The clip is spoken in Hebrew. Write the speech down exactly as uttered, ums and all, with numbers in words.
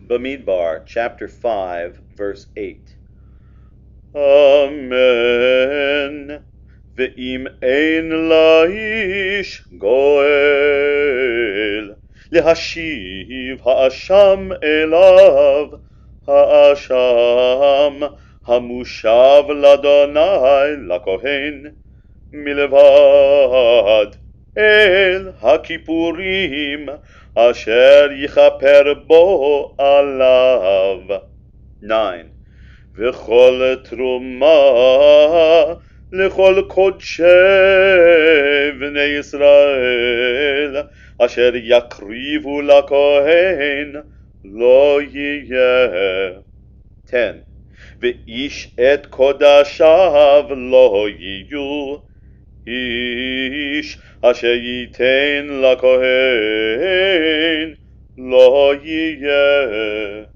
Bamidbar, chapter five, verse eight. Amen. Ve'im ein la'ish goel, להשיב האשם אליו, האשם המושב לאדוני לכהן, מלבד אל הכיפורים אשר יכפר בו עליו. nine. וכל תרומה לכל קודשי בני ישראל אשר יקריבו לכהן לא יהיה. ten. ואיש את קודשיו לא יהיו, איש אשר ייתן לכהן לא יהיה.